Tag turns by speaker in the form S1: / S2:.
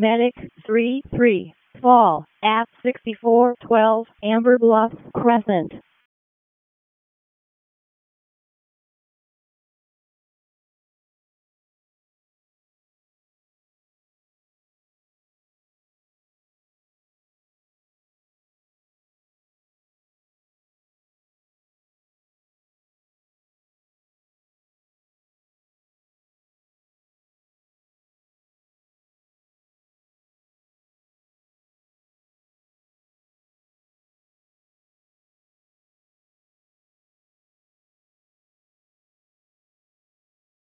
S1: Medic 3-3. Fall at 6412 Amber Bluff Crescent.